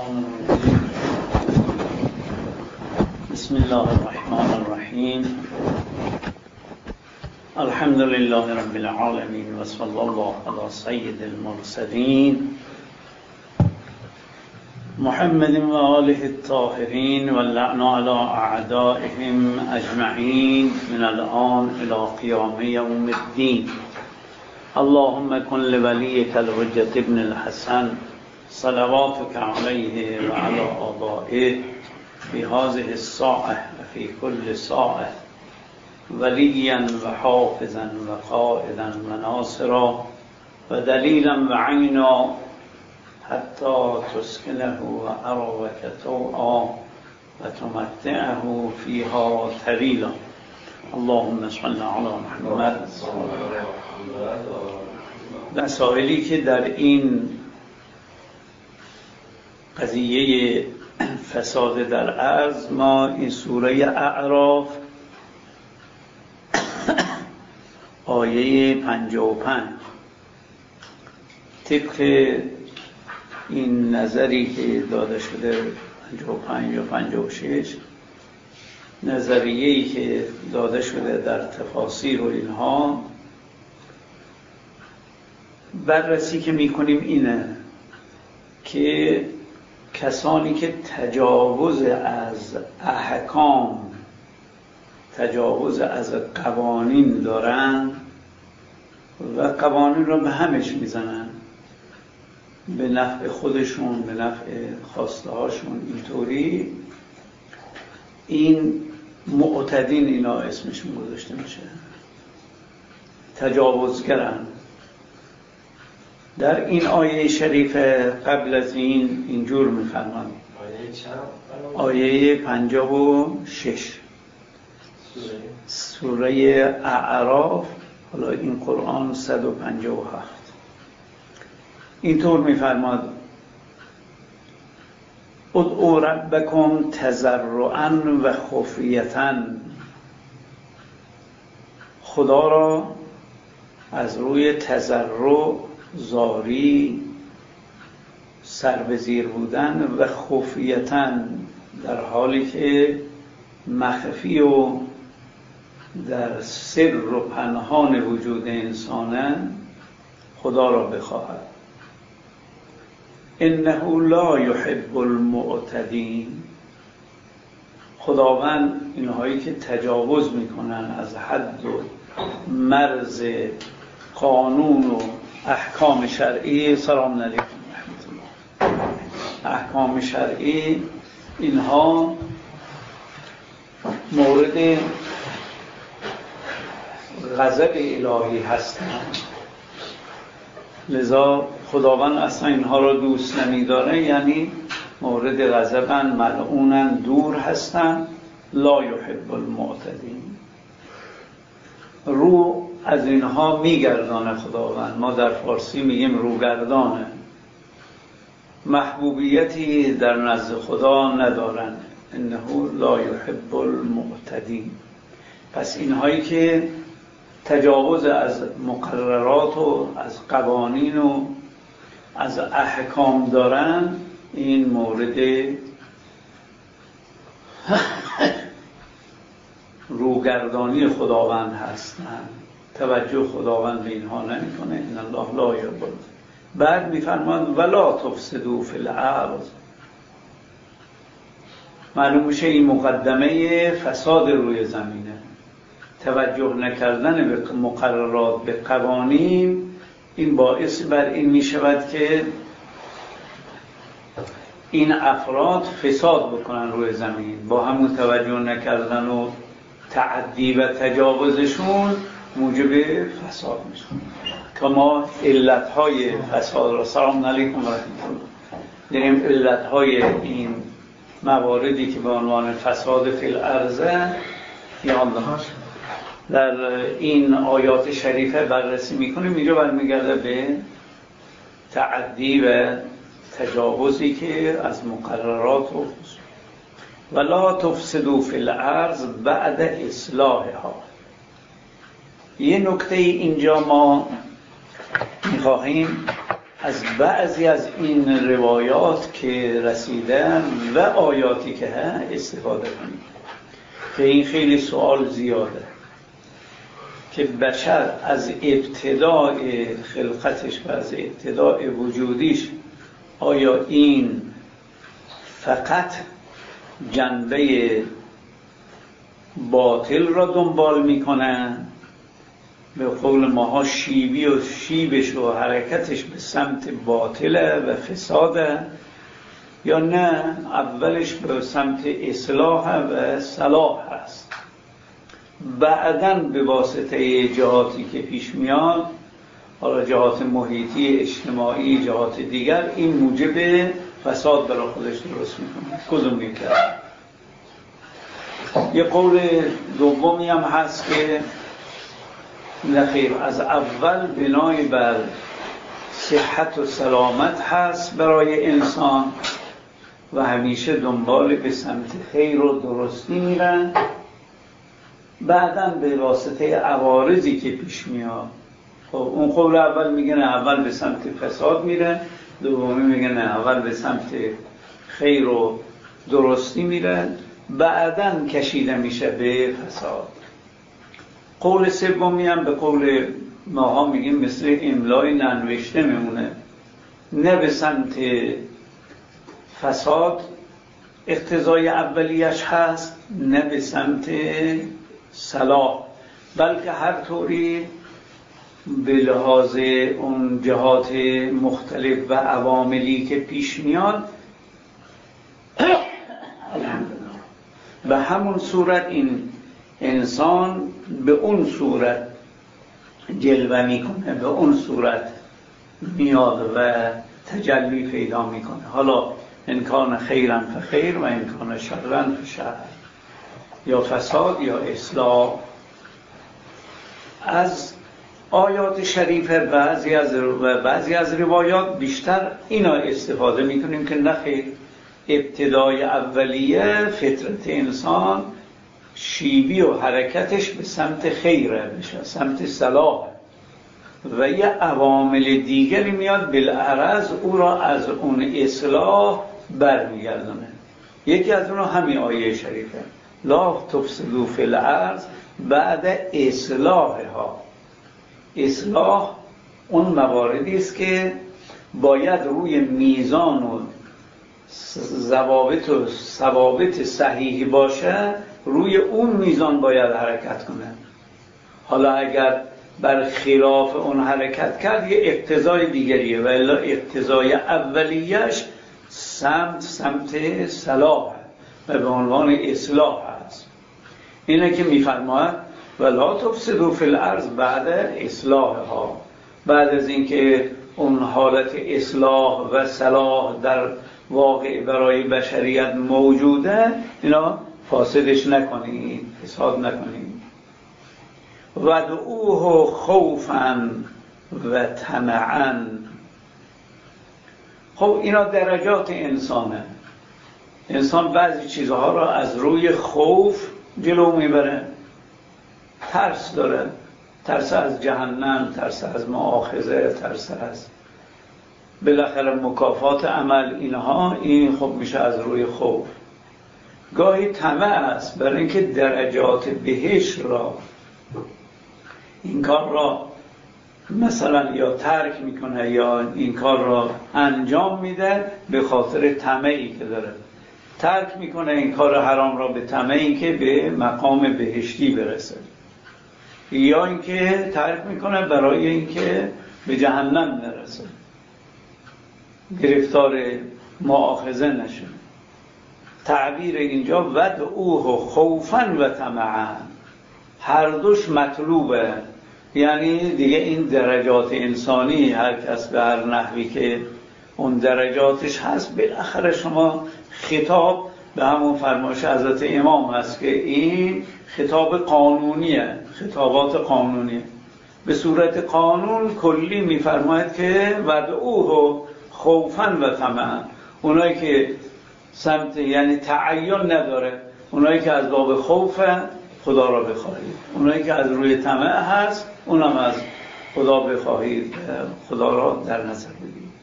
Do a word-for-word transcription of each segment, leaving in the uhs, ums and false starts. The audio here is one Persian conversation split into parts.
الشیطان الرجیم. بسم الله الرحمن الرحیم. الحمد لله رب العالمین و صلی الله علی سید المرسلین محمد و آله الطاهرین و اللعن علی اعدائهم اجمعین من الآن الی قیام یوم الدین. اللهم کن لولیک الحجة ابن الحسن صلواتك علیه و علی آبائه فی هذه الساعة و فی کل ساعة ولیا و حافظا و قائدا و ناصرا و دلیلا و عینا حتی تسکنه و اراوک طوعا و تمتعه فیها طویلا. اللهم صل علی محمد. مسائلی که در این قضیه فساد در ارض، ما این سوره اعراف آیه پنجاه و پنج طبق این نظری که داده شده پنجاه و پنج یا پنجاه و شش، نظریه‌ای که داده شده در تفاسیر و اینها، بررسی که می‌کنیم اینه که کسانی که تجاوز از احکام، تجاوز از قوانین دارن و قوانین را به همش میزنن به نفع خودشون، به نفع خواسته هاشون، اینطوری، این معتدین اینا اسمشون گذاشته میشه، تجاوزگرن. در این آیه شریف قبل از این اینجور می‌فرماد، آیه چند؟ آیه پنجاه و شش سوره اعراف. حالا این قرآن صد و پنجاه و هفت اینطور می‌فرماد: ادعوا ربکم تضرعا و خفیة، خدا را از روی تضرع، زاری، سر به زیر بودن، و خفیتاً در حالی که مخفی و در سر و پنهان وجود انسانه خدا را بخواهد. انه لا یحب المعتدین، خداوند اینهایی که تجاوز میکنن از حد و مرز قانون و احکام شرعی، سلام علیکم رحمت الله، احکام شرعی، اینها مورد غضب الهی هستند. لذا خداوند اصلا اینها را دوست نمی‌داره، یعنی مورد غضبن، ملعونن، دور هستن. لا یحب المعتدین، رو از اینها میگردانه خداوند. ما در فارسی میگیم روگردانه، محبوبیتی در نزد خدا ندارن. انه لا یحب المعتدین. پس اینهایی که تجاوز از مقررات و از قوانین و از احکام دارن، این مورد روگردانی خداوند هستند. توجه خداوند به اینها نمیکنه. ان الله لا یحب. بعد میفرماند ولا تفسدوا فی الارض. معلوم میشه این مقدمه فساد روی زمینه. توجه نکردن به مقررات، به قوانین، این باعث بر این میشود که این افراد فساد بکنن روی زمین. با همون توجه نکردن و تعدی و تجاوزشون موجب فساد میشه. که ما علتهای فساد را، سلام علیکم و رحمت الله، داریم علتهای این مواردی که به عنوان فساد فی الارض یاد در این آیات شریفه بررسی میکنیم. اینجا برمیگرده به تعدی و تجاوزی که از مقررات و ولا تفسدوا فی الارض بعد اصلاحها. یه نکته اینجا ما میخواهیم از بعضی از این روایات که رسیدن و آیاتی که هست استفاده کنیم که این خیلی سوال زیاده که بشر از ابتدای خلقتش و از ابتدای وجودیش آیا این فقط جنبه باطل را دنبال میکنن، به قول ماها شیبی و شیبش و حرکتش به سمت باطله و فساده، یا نه اولش به سمت اصلاح و صلاح هست، بعداً به واسطه جهاتی که پیش میاد، حالا جهات محیطی، اجتماعی، جهات دیگر، این موجب فساد برای خودش درست میکنه. کدوم میکرد؟ یه قول دومی هم هست که نخیر، از اول بنای بر صحت و سلامت هست برای انسان و همیشه دنبال به سمت خیر و درستی میرن، بعداً به واسطه عوارضی که پیش میاد. خب اون قول اول میگه نه اول به سمت فساد میره، دومی میگه نه اول به سمت خیر و درستی میره، بعداً کشیده میشه به فساد. قول سومی هم به قول ماها میگیم مثل املای ننوشته میمونه، نه به سمت فساد اقتضای اولیش هست، نه به سمت صلاح، بلکه هر طوری به لحاظ اون جهات مختلف و عواملی که پیش میاد به همون صورت این انسان به اون صورت جلوه میکنه، به اون صورت میاد و تجلی پیدا میکنه. حالا انکان خیرن فخیر و انکان شرن فشر، یا فساد یا اصلاح. از آیات شریفه بعضی از و بعضی از روایات بیشتر اینا استفاده میکنیم که نخیر، ابتدای اولیه فطرت انسان شیبی و حرکتش به سمت خیره بشه، سمت صلاح، و یه عوامل دیگری میاد بالعرض او را از اون اصلاح برمیگردونه. یکی از اونها همین آیه شریفه، لا تفسدوا فی الارض بعد اصلاحها. اصلاح اون مواردی است که باید روی میزان و ضوابط و ثوابت صحیحی باشه، روی اون میزان باید حرکت کنه. حالا اگر بر خلاف اون حرکت کرد یه اقتضای دیگریه، و الا اقتضای اولیش سمت سمت صلاح و به عنوان اصلاح هست. اینه که میفرماید ولا تفسدوا فی الارض بعد اصلاحها، بعد از اینکه اون حالت اصلاح و صلاح در واقع برای بشریت موجوده، اینا فاسدش نکنید، فساد نکنید. ودعوه خوفا و طمعا. خب اینا درجات انسانه. انسان بعضی چیزها را از روی خوف جلو میبره، ترس داره، ترس از جهنم، ترس از مؤاخذه، ترس از بالاخره مکافات عمل، اینها این خب میشه از روی خوف. گاهی طمع است برای اینکه درجات بهشت را، این کار را مثلا یا ترک میکنه یا این کار را انجام میده به خاطر طمعی که داره، ترک میکنه این کار حرام را به طمعی که به مقام بهشتی برسه، یا اینکه ترک میکنه برای اینکه به جهنم نرسه، گرفتار مؤاخذه نشه. تعبیر اینجا ودعوه خوفا و طمعا، هر دوش مطلوبه. یعنی دیگه این درجات انسانی، هر کس به هر نحوی که اون درجاتش هست، بالاخره شما خطاب به همون فرمایش حضرت امام هست که این خطاب قانونیه، خطابات قانونیه. به صورت قانون کلی میفرماید که ودعوه خوفا و طمعا، اونایی که سمت یعنی تعین نداره، اونایی که از باب خوف خدا را بخواهید، اونایی که از روی طمع هست اونم از خدا بخواهید، خدا را در نظر بگیرید.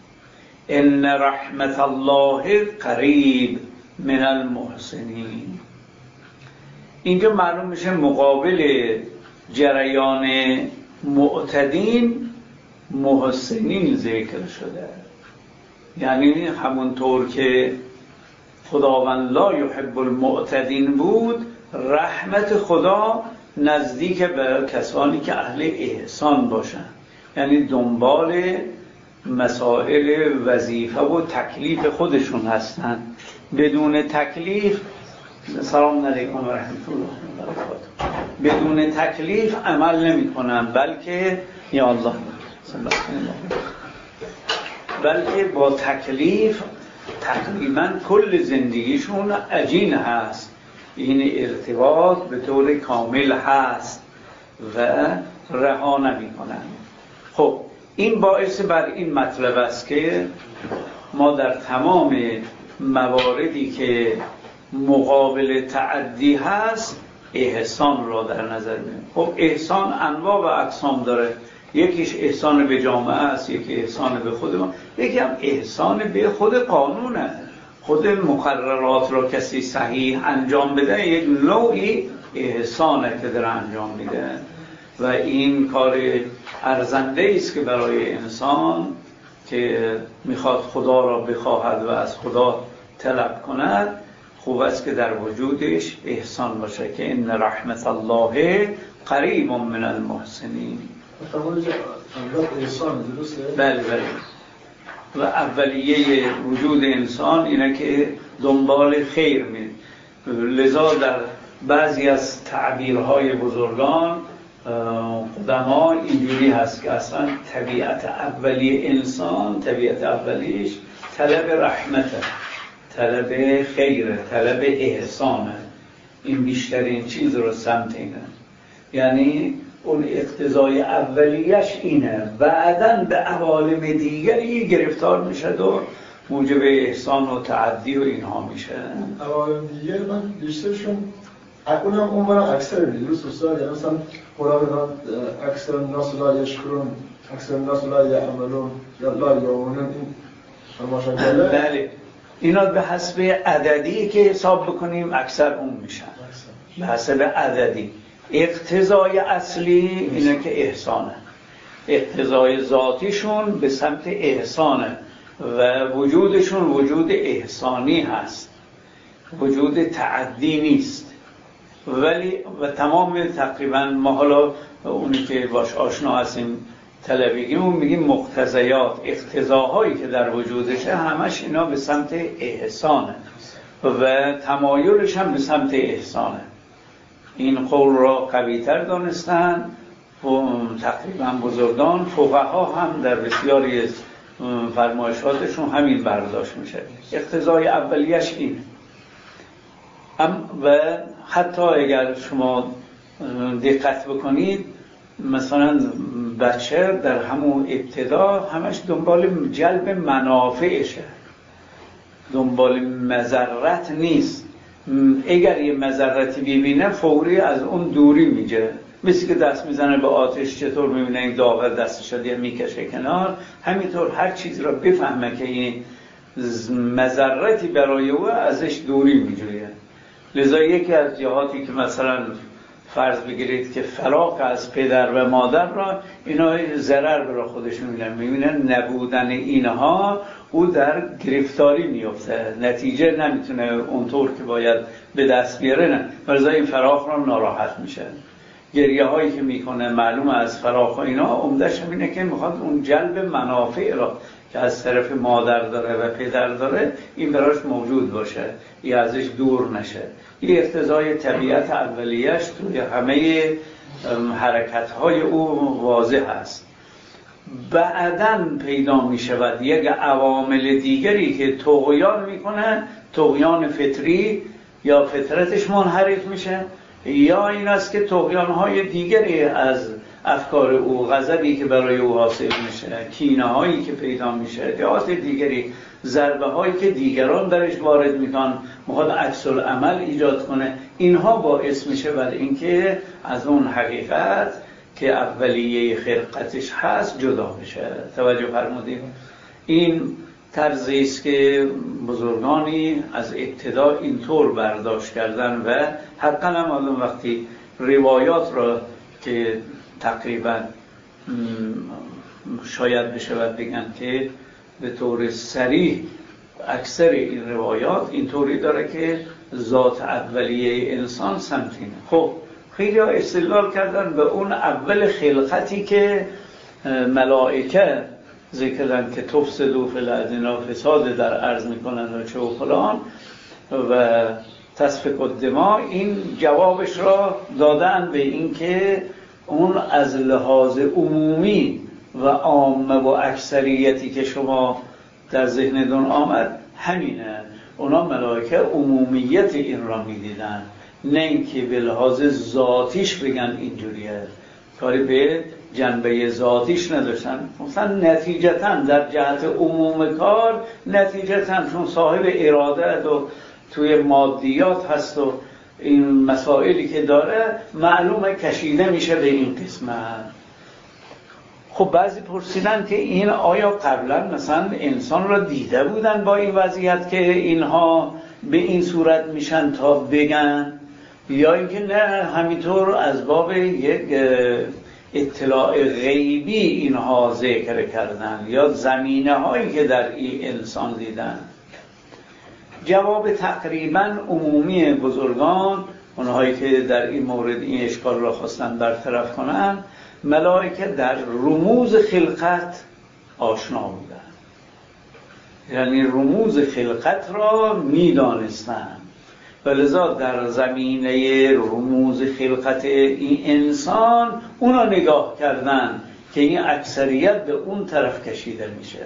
ان رحمت الله قریب من المحسنین. اینجا معلوم میشه مقابل جریان معتدین محسنین ذکر شده. یعنی همونطور که خداوند لا یحب المعتدین بود، رحمت خدا نزدیک به کسانی که اهل احسان باشن، یعنی دنبال مسائل وظیفه و تکلیف خودشون هستن، بدون تکلیف. سلام علیکم و رحمت الله و برکاته. بدون تکلیف عمل نمی کنن، بلکه یا الله بلکه با تکلیف تقریبا کل زندگیشون عجین هست، این ارتباط به طور کامل هست و رها نمی کنن. خب این باعث بر این مطلب است که ما در تمام مواردی که مقابل تعدی هست احسان را در نظر می‌گیریم. خب احسان انواع و اقسام داره، یکیش احسان به جامعه است، یکی احسان به خود ما، یکی هم احسان به خود قانونه. خود مقررات را کسی صحیح انجام بده یک نوعی احسانه که داره انجام میده و این کار ارزنده است که برای انسان که میخواد خدا را بخواهد و از خدا طلب کند، خوب است که در وجودش احسان باشه که ان رحمت الله قریب من المحسنین. بله بله. و اولیه وجود انسان اینه که دنبال خیر می. لذا در بعضی از تعبیرهای بزرگان قدما اینجوری هست که اصلا طبیعت اولیه انسان، طبیعت اولیش طلب رحمته، طلب خیره، طلب احسانه. این بیشترین چیز رو سمت اینه، یعنی اون اقتضای اولیش اینه، بعداً به عوالم دیگری گرفتار میشه و موجب احسان و تعدی و اینها میشه. عوالم دیگر من بیشترشون اونم اون برای اکثر درست استاد، یعنی مثلا قرآن اکثر الناس لا یشکرون، اکثر الناس لا یعملون یا لا یعملون، این هماشون بله. اینا به حسب عددی که حساب بکنیم اکثر اون میشن، به حسب عددی. اقتضای اصلی اینه که احسانه، اقتضای ذاتیشون به سمت احسانه و وجودشون وجود احسانی هست، وجود تعدی نیست. ولی و تمام تقریبا ما حالا اونی که باش آشنا هستیم طلبگیمون میگیم مقتضیات، اقتضاهایی که در وجودشه همش اینا به سمت احسانه و تمایلش هم به سمت احسانه. این قول را قوی‌تر دانستن و تقریبا بزرگان فقها هم در بسیاری از فرمایشاتشون همین برداشت میشه. اقتضای اولیش اینه. و حتی اگر شما دقت بکنید مثلا بچه در همون ابتدا همش دنبال جلب منافعشه، دنبال مضرت نیست. اگر یه مضرتی ببینه فوری از اون دوری میجه، مثل که دست میزنه به آتش چطور میبینه این داغ دستش رو میکشه کنار، همینطور هر چیز را بفهمه که این مضرتی برای او ازش دوری میجویه. لذا یکی از جهاتی که مثلا فرض بگیرید که فراق از پدر و مادر را اینا ضرر برای خودش میبینن، میبینن نبودن اینها او در گرفتاری میفته، نتیجه نمیتونه اونطور که باید به دست بیاره، نه لذا این فراق را ناراحت میشه. گریه هایی که میکنه معلوم از فراق و اینا عمدش اینه که میخواد اون جلب منافع را که از طرف مادر داره و پدر داره این براش موجود باشه، این ازش دور نشه. این اقتضای طبیعت اولیش توی همه حرکت‌های او واضح است. بعداً پیدا می شود یک عوامل دیگری که طغیان میکنه، طغیان فطری یا فطرتش منحرف میشه، یا این است که طغیان‌های دیگری از افکار او، غضبی که برای او حاصل میشه، کینه هایی که پیدا میشه، ادعاءات دیگری، ضربه هایی که دیگران درش وارد میکنن، میخواد عکس العمل ایجاد کنه، اینها باعث میشه برای اینکه از اون حقیقت که اولیه خلقتش هست جدا بشه. توجه فرمودید؟ این طرزی است که بزرگانی از ابتدا اینطور برداشت کردن و حقا هم الان وقتی روایات را که تقریبا شاید بشود بگن که به طور صریح اکثر این روایات اینطوری داره که ذات اولیه انسان سمتینه. خب خیلی ها استدلال کردن به اون اول خلقتی که ملائکه ذکرن که تفسدوا فی الارض فساد در عرض میکنن و چه و فلان و تسفک الدماء. این جوابش را دادن به این که اون از لحاظ عمومی و عامه و اکثریتی که شما در ذهنتون آمد همینه. اونا ملائکه عمومیت این را میدیدن، نه اینکه به لحاظ ذاتیش بگن اینجوریه، کاری به جنبه ذاتیش نداشتن. مثلا نتیجتاً در جهت عموم کار نتیجتاً چون صاحب اراده و توی مادیات هست و این مسائلی که داره معلومه کشیده میشه به این قسمت. خب بعضی پرسیدن که این آیا قبلا مثلا انسان را دیده بودن با این وضعیت که اینها به این صورت میشن تا بگن، یا اینکه نه همینطور از باب یک اطلاع غیبی اینها ذکر کردن یا زمینه هایی که در این انسان دیدن. جواب تقریبا عمومی بزرگان، اونهایی که در این مورد این اشکال را خواستن برطرف کنن، ملائکه در رموز خلقت آشنا بودن، یعنی رموز خلقت را میدانستن و لذا در زمینه رموز خلقت این انسان اونا نگاه کردن که این اکثریت به اون طرف کشیده میشه،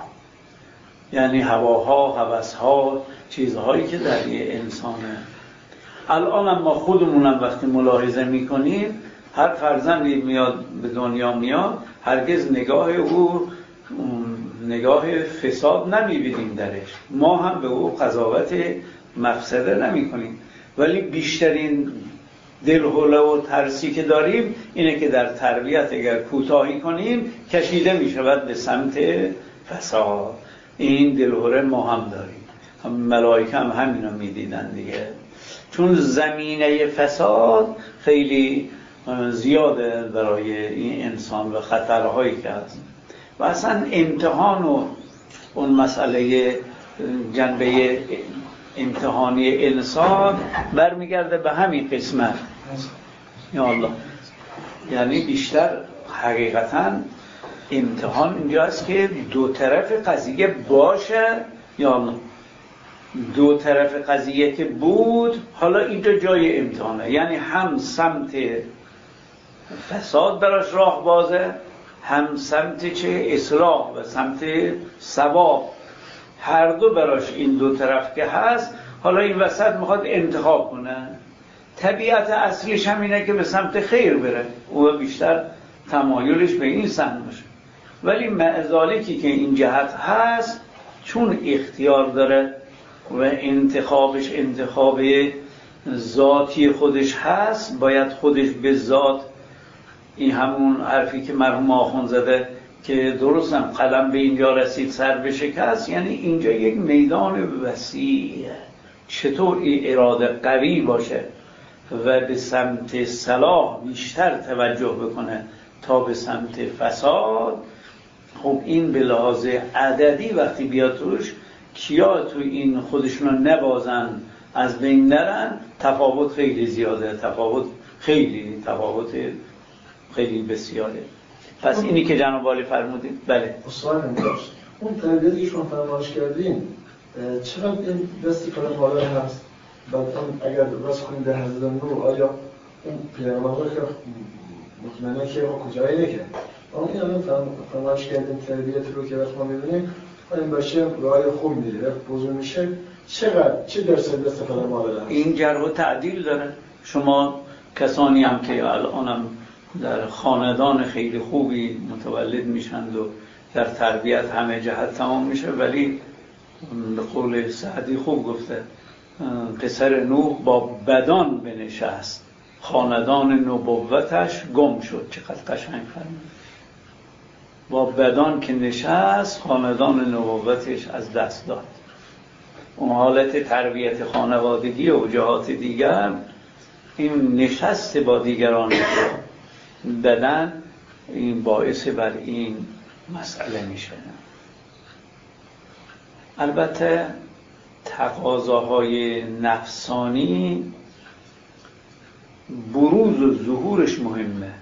یعنی هواها، هوسها، چیزهایی که در این انسانه. الان هم ما خودمونم وقتی ملاحظه میکنیم هر فرزندی میاد به دنیا میاد هرگز نگاه او نگاه فساد نمیبینیم درش، ما هم به او قضاوت مفسده نمی کنیم، ولی بیشترین دلهوله و ترسی که داریم اینه که در تربیت اگر کوتاهی کنیم کشیده می شود به سمت فساد. این دلهوله ما هم داریم، هم ملائکه هم همین رو می دیدن دیگه، چون زمینه فساد خیلی زیاده برای این انسان و خطرهایی که هست. و اصلا امتحان و اون مسئله جنبه امتحانی انسان برمیگرده به همین قسمت. یا الله، یعنی بیشتر حقیقتا امتحان اینجاست که دو طرف قضیه باشه. یا الله، دو طرف قضیه که بود حالا اینجا جای امتحانه، یعنی هم سمت فساد براش راه بازه، هم سمت چه اصلاح و سمت ثواب، هر دو براش این دو طرف که هست. حالا این وسط میخواد انتخاب کنه، طبیعت اصلیش هم اینه که به سمت خیر بره، او بیشتر تمایلش به این سمت باشه، ولی معذالکی که این جهت هست چون اختیار داره و انتخابش انتخاب ذاتی خودش هست، باید خودش به ذات، این همون حرفی که مرحوم آخوند زده که درستم قلم به اینجا رسید سر به شکست، یعنی اینجا یک میدان وسیعه، چطور این اراده قوی باشه و به سمت صلاح بیشتر توجه بکنه تا به سمت فساد. خب این به لحاظ عددی وقتی بیاد توش، کیا تو این خودشون رو نبازن از بین نرن، تفاوت خیلی زیاده، تفاوت خیلی تفاوت خیلی بسیاره. پس اینی که جناب عالی فرمودید. بله اصلا نمیداشت اون تربیتی که شما فرمایش کردین چقدر این دستی کنه بالا هست؟ بعد اگر راست کنیم در حضرت نور آیا اون پیغمبر که مطمئنه که ما کجایی نکرد اما این الان فرمایش کردین تربیت رو که وقت ما میبینیم این باشه راه خوب میره بزرگ میشه، چقدر چه درصد استفاده بالا هست؟ این جرح و تعدیل داره. شما کسانی هم که الانم در خاندان خیلی خوبی متولد میشند و در تربیت همه جهت تمام میشه، ولی به قول سعدی خوب گفته پسر نوح با بدان بنشست، خاندان نبوتش گم شد. چقدر قشنگ فرمود. با بدان که نشست خاندان نبوتش از دست داد. اون حالت تربیت خانوادگی و جهات دیگر، این نشست با دیگران بدن، این باعث بر این مسئله میشه. البته تقاضاهای نفسانی بروز و ظهورش مهمه.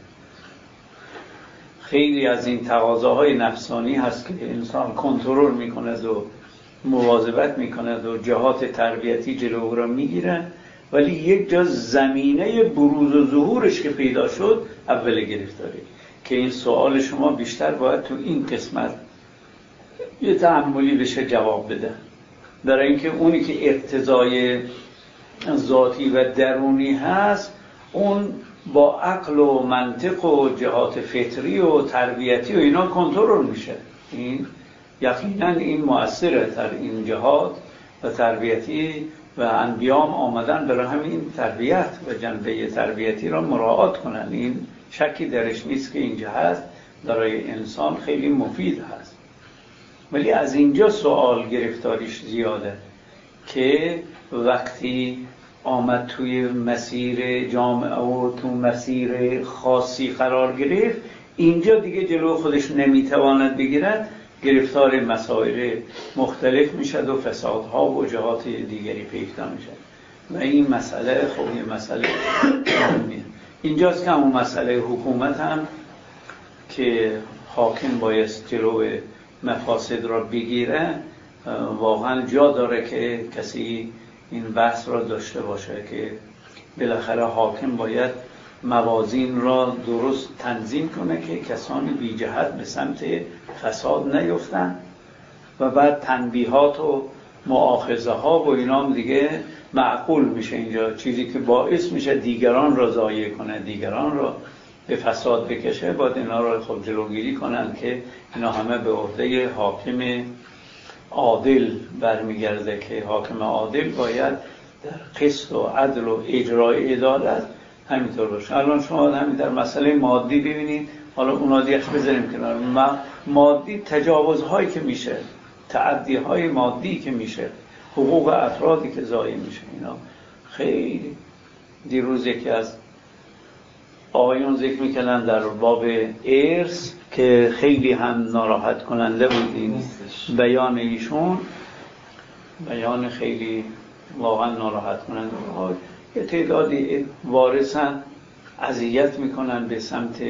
خیلی از این تقاضاهای نفسانی هست که انسان کنترل میکند و مواظبت میکند و جهات تربیتی جلو را میگیره، ولی یک جا زمینه بروز و ظهورش که پیدا شد اول گرفتاری، که این سوال شما بیشتر باید تو این قسمت یه تأملی بشه جواب بده. در اینکه اونی که اقتضای ذاتی و درونی هست، اون با عقل و منطق و جهات فطری و تربیتی و اینا کنترل میشه. این یقینا این مؤثره در این جهات و تربیتی و انبیام آمدن برای همین تربیت و جنبه تربیتی را مراعات کنن. این شکی درش نیست که این جهت برای انسان خیلی مفید هست. ولی از اینجا سوال گرفتاریش زیاده که وقتی آمد توی مسیر جامعه و تو مسیر خاصی قرار گرفت، اینجا دیگه جلو خودش نمیتواند بگیرد، گرفتار مسائل مختلف میشد و فسادها و جهات دیگری پیدا میشد و این مسئله خب یه مسئله مهمیه. اینجاست که همون مسئله حکومت هم که حاکم باید جلو مفاسد را بگیره، واقعا جا داره که کسی این بحث را داشته باشه که بالاخره حاکم باید موازین را درست تنظیم کنه که کسانی بی جهت به سمت فساد نیفتن و بعد تنبیهات و مؤاخذه ها و اینا هم دیگه معقول میشه. اینجا چیزی که باعث میشه دیگران را ضایع کنه، دیگران را به فساد بکشه، باید اینا را خب جلوگیری کنن که اینا همه به عهده حاکم عادل برمیگرده که حاکم عادل باید در قسط و عدل و اجرای عدالت همینطور باشه. الان شما همین در مسئله مادی ببینید، حالا اونا دیگه بذاریم کنار، مادی تجاوزهایی که میشه، تعدیهای مادی که میشه، حقوق افرادی که ضایع میشه، اینا خیلی. دیروز یکی از آقایون ذکر میکنن در باب ارث که خیلی هم ناراحت کننده بود این بیان ایشون، بیان خیلی واقعا ناراحت کننده. یه تعدادی وارثن اذیت میکنن به سمت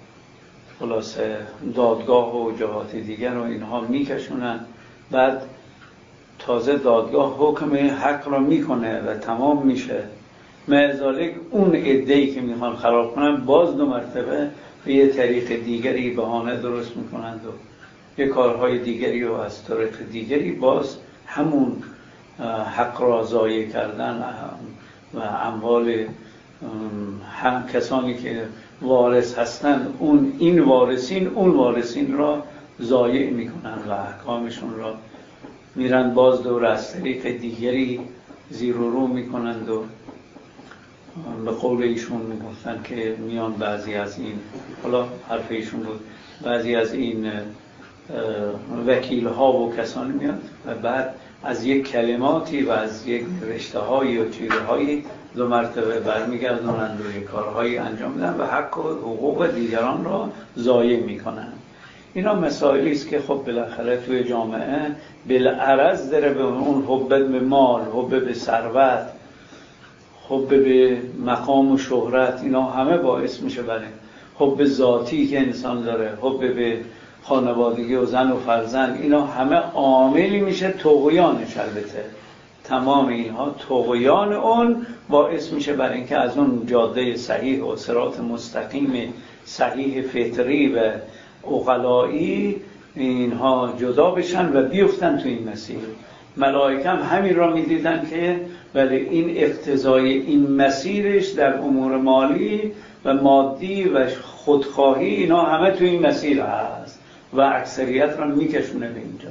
خلاصه دادگاه و جهات دیگر و اینها میکشونن، بعد تازه دادگاه حکم حق را میکنه و تمام میشه، معذالک اون عده‌ای که میخوان خراب کنن باز دو مرتبه به یه طریق دیگری بهانه درست میکنند و یه کارهای دیگری و از طریق دیگری باز همون حق را ضایع کردن و اموال هم کسانی که وارث هستند، اون این وارثین اون وارثین را ضایع میکنن و احکامشون را میرن باز دور از طریق دیگری زیر و رو میکنند و به قول ایشون میگفتن که میان بعضی از این، حالا حرف ایشون بود، بعضی از این وکیل ها و کسانی میاد و بعد از یک کلماتی و از یک رشته هایی و چیزهایی دو مرتبه برمیگردونند و یک کارهایی انجام میدن و حق و حقوق دیگران را ضایع میکنن. اینا مسائلی است که خب بالاخره توی جامعه بالعرض داره به اون حب به مال، حب به ثروت، حب به مقام و شهرت، اینا همه باعث میشه برای حب ذاتی که انسان داره، حب به خانوادگی و زن و فرزند، اینا همه عاملی میشه طغیانش. البته تمام اینها طغیان اون باعث میشه برای اینکه از اون جاده صحیح و صراط مستقیم صحیح فطری و عقلایی اینها جدا بشن و بیفتن تو این مسیر. ملائکه هم همین را میدیدن که ولی این اقتضای این مسیرش در امور مالی و مادی و خودخواهی اینا همه تو این مسیر هست و اکثریت را میکشونه به اینجا.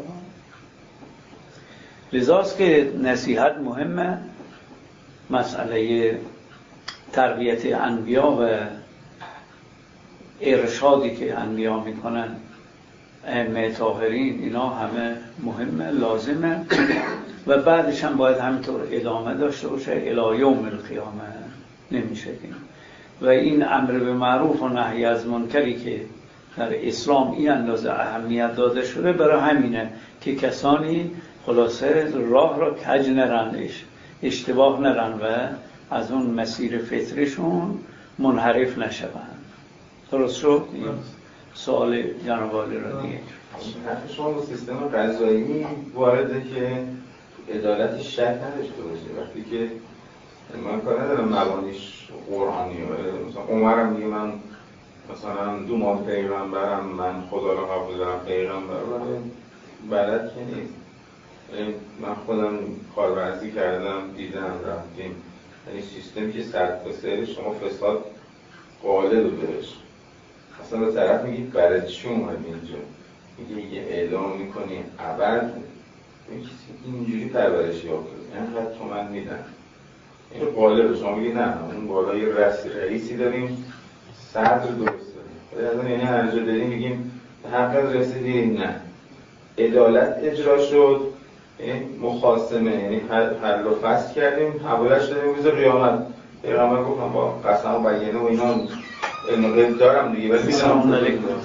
لذاست که نصیحت مهمه، مسئله تربیت انبیا و ارشادی که انبیا میکنن ائمه طاهرین، اینا همه مهمه، لازمه و بعدش هم باید همینطور ادامه داشته باشه الی یوم القیامه. نمیشه این و این امر به معروف و نهی از منکری که در اسلام این اندازه اهمیت داده شده برای همینه که کسانی خلاصه راه را کج نرندش، اشتباه نرن و از اون مسیر فطرشون منحرف نشوند. درست شد؟ این سوال جناب عالی را دیگه حرف شما با سیستم قضایی وارده که عدالتش شک نداشته باشه. وقتی که من کار ندارم مبانیش قرآنی مثلا عمرم میگه من مثلا دو ماه پیغمبرم، من خدا رو قبول دارم پیغمبر، ولی بلد که نیست. من خودم کارورزی کردم، دیدم، رفتیم، یعنی سیستمی که صد بسیار شما فساد قالب بهش اصلا به طرف میگید برای چی اومد اینجا، میگه یه اعلام میکنی عبد اینجوری پرورشی ها کنید اینقدر تومن میدن، این قالب شما میگید نه اون بالای رئیسی رئیسی داریم، صدر درست داریم، از اون یعنی هر جا داریم میگیم حق رسیدی، نه عدالت اجرا شد، مخاصمه یعنی حل و فصل کردیم، حوالش دادیم روز قیامت. پیغمبر گفتم با قسم و بیانه و اینا علم غیب دارم دیگه، ولی میدونم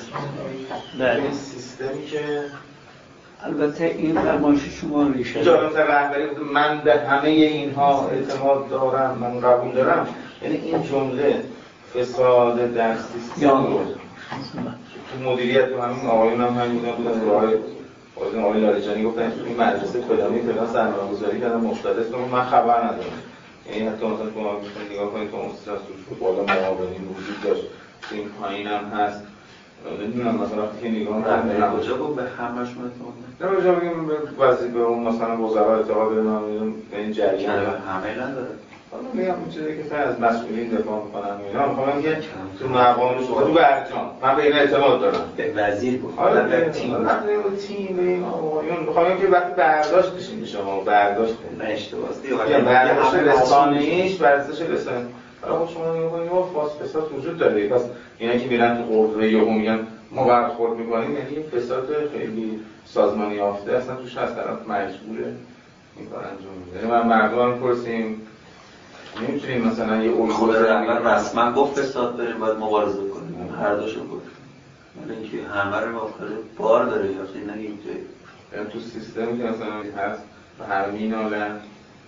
این سیستمی که البته این فرمایش شما ریشه جالب تر رهبری بود من به همه اینها اعتماد دارم، من قبول دارم، یعنی این جمله فساد در سیستم بود. تو مدیریت و همین آقایون هم همین بودن رو آقای آقای آقای لاریجانی گفتن این مدرسه فلانی فلان سرمایه‌گذاری کردن مختلف بود، من خبر ندارم. یعنی حتی مثلا تو ما میتونید نگاه کنید تو اون سیستم بالا معاونین وجود داشت، این پایین هم هست. نمیدونم مثلا وقتی که نگاه می‌کنم کجا گفت به همش اعتماد نه به جا بگیم به وظیفه اون مثلا وزرا اعتماد دارم به این جریان همه نداره. حالا میگم چیزی که از مسئولین دفاع میکنن اینا میخوام که تو مقام شما تو برجام من به این اعتماد دارم به وزیر بود حالا به تیم نه تیم این آقایون میخوام که وقتی برداشتش میشه ما برداشت نه اشتباهه دیگه برداشت رسانه‌ایش ورزش رسانه. حالا شما نگاه کنید ما فاس فساد وجود داره، پس اینا که میرن تو قوه یهو میگن ما برخورد میکنیم یعنی فساد خیلی سازمانی یافته اصلا توش هست، طرف مجبوره این کار انجام میده. من مردم میپرسیم نمیتونیم مثلا یه خود رهبر رسما گفت فساد داریم باید مبارزه کنیم، هر دوشو گفت، ولی اینکه همه رو آخر بار داره یا اصلا نگیم توی تو سیستمی که مثلا هست و همه مینالن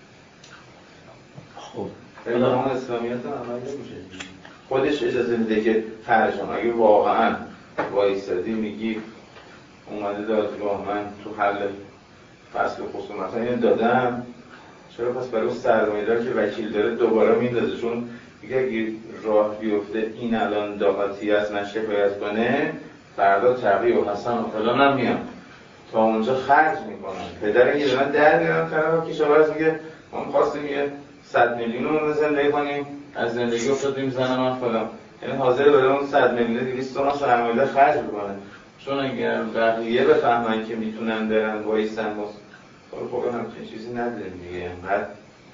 خب پیغام اسلامیت هم عمل نمیشه، خودش اجازه میده که ترجمه اگه واقعا وایسادی میگی اومده دادگاه من تو حل فصل خصومت ها اینو دادم، چرا پس برای اون سرمایه‌دار که وکیل داره دوباره میندازه؟ چون میگه اگه راه بیفته این الان داغاتی است من شکایت کنه فردا تقی و حسن و فلان هم میان تا اونجا خرج میکنن، پدر یه دونه در میارن طرف کشاورز میگه ما می‌خواستیم یه صد میلیون رو زندگی کنیم از زندگی افتادیم زن من فلان، یعنی حاضر برای اون صد میلیون دویست تومن سرمایه‌دار خرج بکنه، چون اگر بقیه بفهمن که میتونن برن وایسن خب همچین چیزی نداریم دیگه انقدر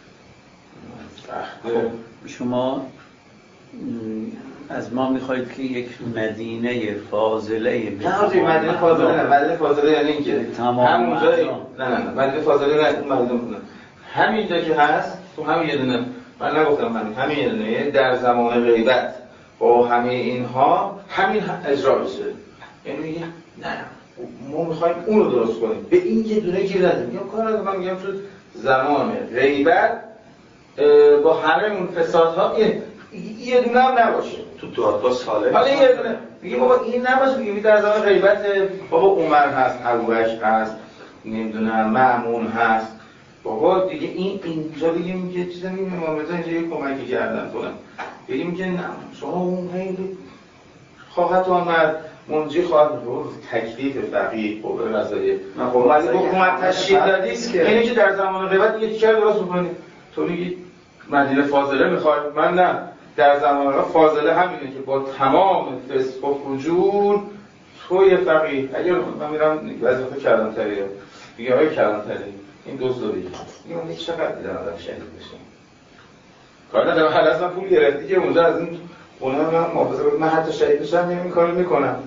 سخته. شما از ما میخواید که یک مدینه فاضله نه آجی مدینه فاضله نه، مدینه فاضله یعنی این که همونجا نه نه نه مدینه فاضله نه مردم کنن همینجا که هست تو همین یه دونه، من نگفتم همین همین یه دونه در زمان غیبت با همه اینها همین اجرا بشه، یعنی میگه نه ما میخوایم اون رو درست کنیم به این یه دونه گیر ندیم، میگم کار ندارم، من میگم تو زمان غیبت با همه اون فسادها یه دونه هم نباشه تو دادگاه ساله حالا یه دونه میگه بابا این نباشه، میگه در زمان غیبت بابا عمر هست، ابوبکر هست، نمیدونم مأمون هست، بابا دیگه این اینجا بگیم که چیزا میگم امامزاده اینجا یه کمکی کردن کنم بگیم که نه شما اون خیلی خواهد آمد منجی خواهد بود تکلیف فقیه قوه قضاییه ولی حکومت تشکیل دادی اینه که در زمان غیبت یکی کار درست می‌کنی، تو میگی مدینه فاضله می‌خوای، من نه در زمان غیبت فاضله همینه که با تمام فسق و فجور توی فقیه اگر من میرم وظیفه کلانتریه میگه آقای کلانتری این دزد رو بگیر میگم من چقدر دیدم آدم شهید بشه کار ندارم حالا اصلا پول گرفتی که اونجا از این خونه من محافظه کنم، من حتی شهید بشم این کارو میکنم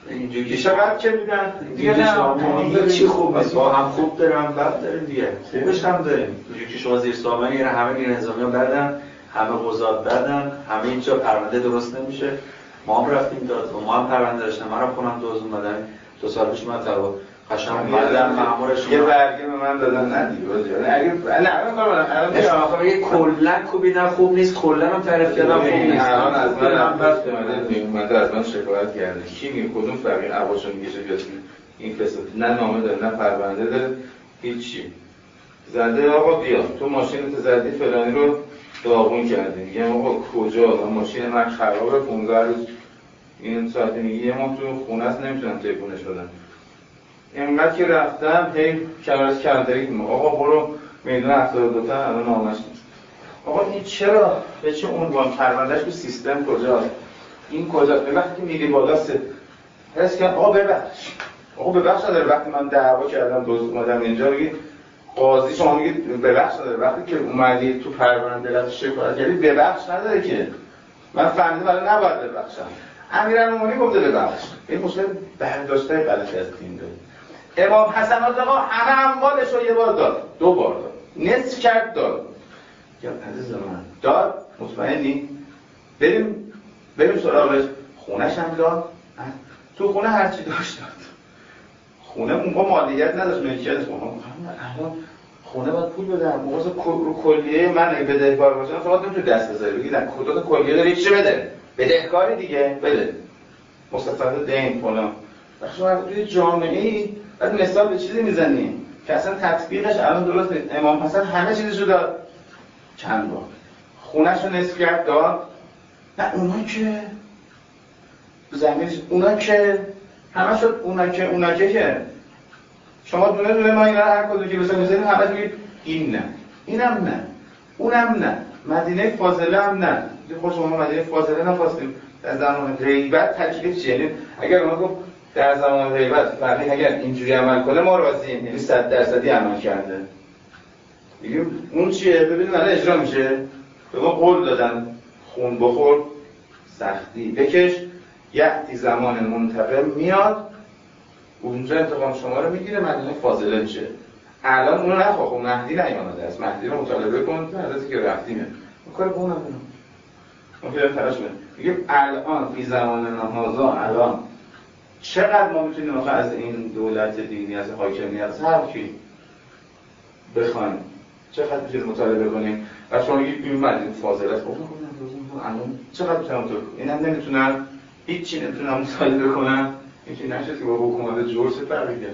اینجوری چقدر که میدن دیگه نه چی خوب نیست، با هم خوب دارم بد داریم دیگه، خوبش هم داریم. اینجوری که شما زیر سامانه یعنی همه این نظامیان بدن، همه قضات بدن، همه اینجا پرونده درست نمیشه. ما هم رفتیم داد و ما هم پرونده داشتیم، من رفتم خونم دوز اومدن دو سال پیش من تا قشنگ بعدم مامورش یه برگه به من دادن ندیگه نه اگه نه الان کار الان میگم آخه یه کلا خوبی نه خوب نیست، کلا هم تعریف کردم خوب نیست. الان از من بس اومده اومده از من شکایت کرده کی میگه کدوم فرقی عواشو میگه بیاد این فساد نه نامه داره نه پرونده داره هیچی. زده آقا بیا تو ماشینت زدی فلانی رو داغون کردی، میگم آقا کجا ماشین من خرابه پانزده روز این ساعت میگه یه ماه تو خونه است نمیتونم تکونش بدم. اینقدر که رفتم هی کمرش کندری کنم آقا برو میدون هفتاد و دو تا الان نامش نیست. آقا این چرا به چه عنوان پروندهش تو سیستم کجاست این کجاست؟ به وقتی میری بالا سه حس کنم آقا ببخش آقا ببخش نداره وقتی من دعوا کردم دوست اومدم اینجا بگید قاضی شما میگید ببخش نداره، وقتی که اومدی تو پرونده رفت شکایت کردی ببخش نداره که من فهمیدم ولی نباید ببخشم. امیرالمومنین گفته ببخش. این مشکل برداشته غلطی از دین داره. امام حسن آقا همه اموالش رو یه بار داد، دو بار داد، نصف کرد داد. یا عزیز من داد مطمئنی؟ بریم بریم سراغش. خونش هم داد، تو خونه هرچی داشت داد. خونه موقع مالیت نداشت، ملکیت داشت. اما خونه باید پول بده. موقع رو کلیه من اگه بدهکار باشم فقط نمیتونه دست بذاری بگی در کدوم کلیه داری چی بده؟ بدهکاری دیگه بده. مستفاد دین فلان. وقتی شما توی جامعه‌ای بعد مثال به چیزی میزنیم که اصلا تطبیقش الان درست نیست. امام حسن همه چیزشو داد چند بار. خونه‌شو نصف کرد داد. نه اونا که زمینش اونا که همه شد اونا که اونا که که شما دونه دونه ما اینا هر کدوم که بسازیم می‌ذاریم همه میگید این نه اینم نه اونم نه مدینه فاضله هم نه. خود شما مدینه فاضله نخواستیم در زمان غیبت تکلیف چیه؟ یعنی اگر اونا گفت در زمان غیبت فقیه اگر اینجوری عمل کنه ما راضییم، یعنی صد درصدی عمل کرده. میگیم اون چیه؟ ببینیم الان اجرا میشه. به ما قول دادن خون بخور سختی بکش یه زمان منتقم میاد اونجا انتقام شما رو میگیره مدینه فاضله میشه. الان اونو نخواه، خب مهدی نیامده است، مهدی رو مطالبه کن حضرتی که رفتیمه کار بونم کنم ما پیدا تلاش کنیم. میگیم الان فی زمان نهازا الان چقدر ما میتونیم آخه از این دولت دینی از حاکمیت از هر کی بخوایم چقدر میتونیم مطالبه کنیم و شما میگید این مدینه فاضله است. خب الان چقدر میتونم تو اینم نمیتونم هیچی نمیتونم مطالبه کنم. اینکه نشد که با حکومت جور سه فرقی کرد.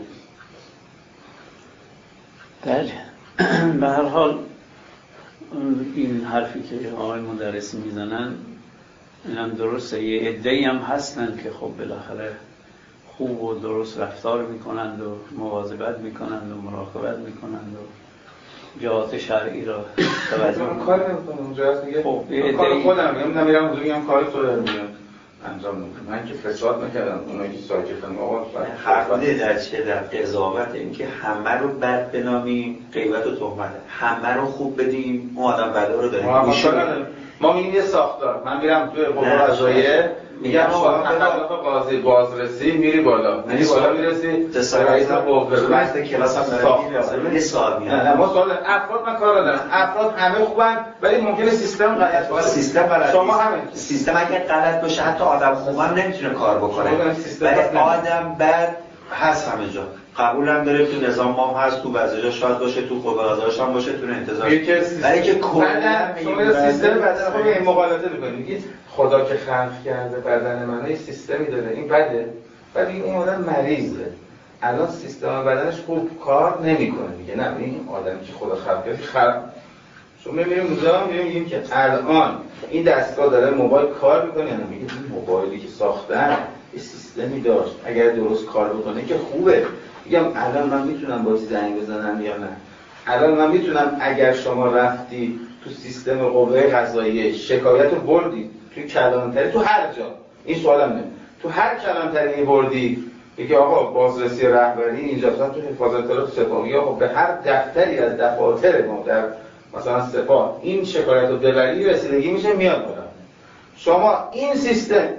بله به هر حال این حرفی که آقای مدرسی میزنن اینم درسته. یه عده‌ای هم هستن که خب بالاخره خوب و درست رفتار میکنند و مواظبت میکنند و مراقبت میکنند و جهات شرعی را توجه میکنند. کار نمیکنم اونجا هست میگه خب کار خودم میگم نمیرم اونجا میگم کار تو دارم میگم انجام میکنم. من که فساد نکردم، اونایی که ساکتن آقا حرفه در چه در قضاوت این که همه رو بد بنامیم غیبت و تهمت، همه رو خوب بدیم اون آدم بدا رو داریم گوش نداریم. ما میگیم یه ساختار من میرم توی قوه قضاییه میگم آقا تکلیف قاضی بازرسی میری بالا میری بالا میرسی رئیس قوه وقت کلاس هم دارم یه سوال میاد. نه ما سوال افراد من کار دارم افراد همه خوبن ولی ممکنه سیستم غلط باشه. سیستم غلط شما همین سیستم اگه غلط باشه حتی آدم خوبم نمیتونه کار بکنه ولی آدم بد هست همه جا. قبولم داره تو نظام ما هست، تو وظیفه شاید باشه، تو قوه قضاییش هم باشه، تو انتظار ولی که کلا شما سیستم بدن خود این مقالطه می‌کنید میگید خدا که خلق کرده بدن منو یه سیستمی داره این بده ولی این آدم مریضه الان سیستم بدنش خوب کار نمی‌کنه میگه نه این آدمی که خدا خلق کرده خلق شما می‌بینید اونجا می‌بینید که الان این دستگاه داره موبایل کار می‌کنه یعنی میگه این موبایلی که ساختن یه سیستمی داشت اگر درست کار بکنه که خوبه. میگم الان من میتونم با زنگ بزنم یا نه؟ الان من میتونم اگر شما رفتی تو سیستم قوه قضاییه شکایت رو بردی توی کلانتری تو هر جا این سوالم نه تو هر کلانتری بردی بگی آقا بازرسی رهبری اینجا مثلا تو حفاظت اطلاعات سپاه یا به هر دفتری از دفاتر ما در مثلا سپاه این شکایت رو ببری رسیدگی میشه میاد بالا. شما این سیستم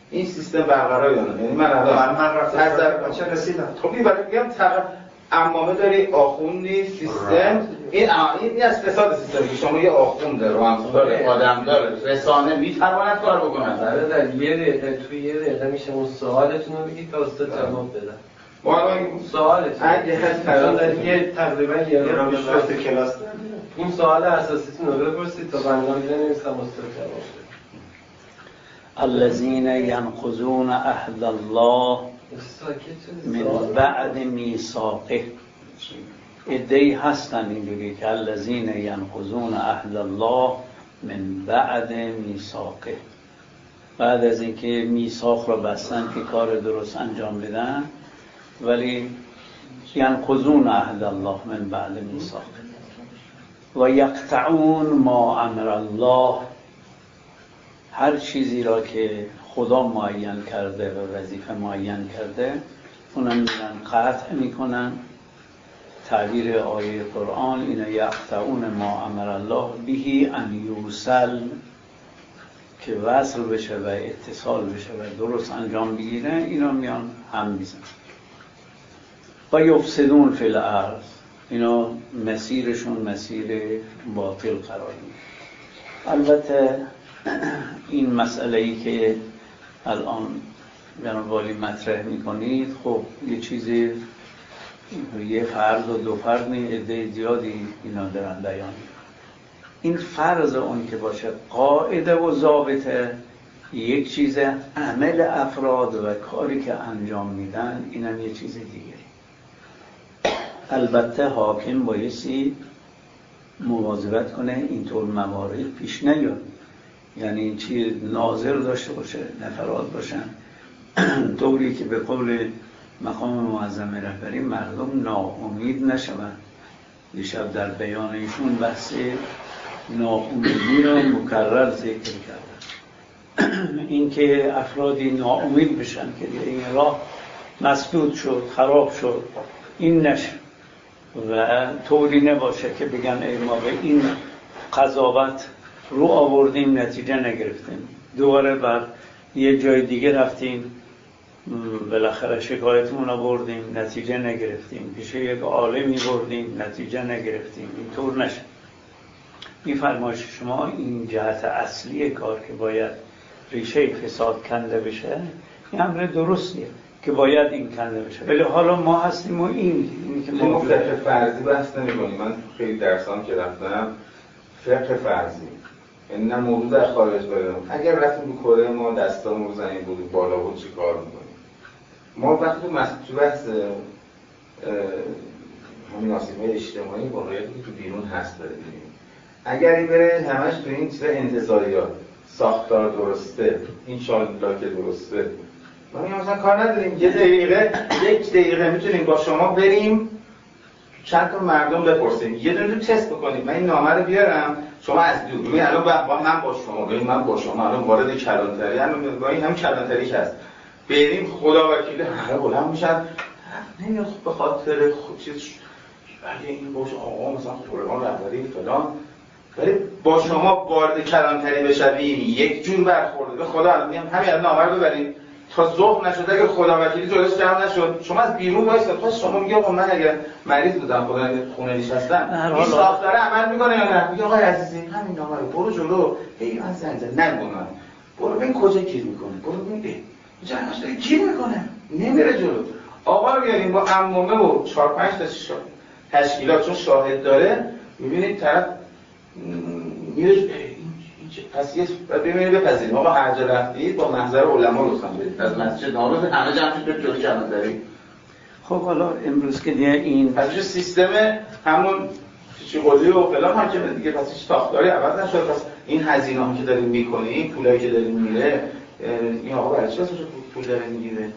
این سیستم برقرار یا نه. یعنی من الان من رفتم چه رسیدم خب این برای میگم عمامه داری، آخوندی، سیستم. این این از فساد سیستمی که شما یه آخوند رو هم داره، آدم داره، رسانه میتواند کار بکنه. در یه دقیقه توی یه دقیقه میشه اون سوالتون رو بگید تا استاد جواب بدن. ما سوالتون اگه هست در یه تقریبا یه رو بیشتر تو کلاس این سوال اساسیتون رو بپرسید تا بندام بنویسم استاد جواب بده. الذين ينقضون عهد الله من بعد میثاقه. عده‌ای هستن اینجوری که الذين ينقضون عهد الله من بعد میثاقه، بعد از اینکه میثاق را بستن که کار درست انجام بدن، ولی ینقضون عهد الله من بعد میثاقه و یقطعون ما امر الله، هر چیزی را که خدا معین کرده و وظیفه معین کرده اونم میرن قطع میکنن. تعبیر آیه قرآن اینه یقطعون ما امر الله بهی ان یوصل، که وصل بشه و اتصال بشه و درست انجام بگیره، اینا میان هم میزن. و یفسدون فی الارض، اینا مسیرشون مسیر باطل قرار میگیره. البته این مسئله ای که الان جناب والی مطرح میکنید، خب یه چیزی، یه فرض و دو فرض نی، عده زیادی اینا دارن بیان. این فرض اون که باشه قاعده و ضابطه یک چیز، عمل افراد و کاری که انجام میدن اینم یه چیز دیگه. البته حاکم بایستی مواظبت کنه اینطور موارد پیش نیاد، یعنی این چیز ناظر داشته باشه، نفرات باشن طوری که به قول مقام معظم رهبری مردم ناامید نشوند. دیشب در بیان ایشون بحث ناامیدی را مکرر ذکر کردن. این که افرادی ناامید بشن که این راه مسدود شد، خراب شد، این نشه و طوری نباشه که بگن ای ما به این قضاوت رو آوردیم نتیجه نگرفتیم، دوباره بر یه جای دیگه رفتیم بالاخره شکایتمون آوردیم نتیجه نگرفتیم، پیش یک عالمی بردیم نتیجه نگرفتیم. اینطور نشه. این فرمایش شما این جهت اصلی کار که باید ریشه فساد کنده بشه، این امر درستیه که باید این کنده بشه، ولی حالا ما هستیم و این این که ما فقه فرضی بحث نمی‌کنیم. من خیلی درسام که رفتم فقه فرضی، یعنی نه موضوع در خارج بریم. اگر رفتیم به کره ما دستامون زمین بود بالا بود چی کار می‌کنیم؟ ما وقتی تو مسئله بحث همین آسیب‌های اجتماعی با رویتی که تو بیرون هست داره ببینیم. اگر این بره همش تو این چیز انتظاریات، ساختار درسته، این شاللاک درسته، ما میگم مثلا کار نداریم یه دقیقه یک دقیقه میتونیم با شما بریم چند تا مردم بپرسیم، یه دونه رو تست بکنیم. من این نامه رو بیارم شما از دور ببین الان با من با شما ببین من با شما الان وارد کلانتری هم با این هم کلانتری که هست بریم خدا وکیل همه بلند میشن نمیاد به خاطر خود چیز اگه این باشه آقا مثلا فلان رهبری فلان، ولی با شما وارد کلانتری بشویم یک جور برخورد به خدا الان میگم همین الان نامه رو ببریم تا ذوق نشد، اگه خدا وکیلی جلوش جمع نشد شما از بیرون وایسید تا شما میگه آقا من اگه مریض بودم خدا خونه نشستم این ساختاره عمل میکنه یا نه؟ میگه آقای عزیزی همین نامه رو برو جلو هی من زنده نگو من برو ببین کجا گیر میکنه، برو ببین جناش داره گیر میکنه نمیره جلو. آقا رو بیاریم با عمومه و چهار پنج تا تشکیلات چون شاهد داره میبینید طرف میره پس یه ببینید بپذیریم آقا هر جا رفتید با محضر علما لطفا برید از مسجد ناموز همه جمع شد جلوی کلانتری. خب حالا امروز که دیگه این پس سیستم همون چی قضیه و فلان حاکمه دیگه، پس هیچ ساختاری عوض نشد. پس این هزینه‌ها که داریم میکنیم پولایی که داریم میره این آقا برای چی واسه پول داره میگیره؟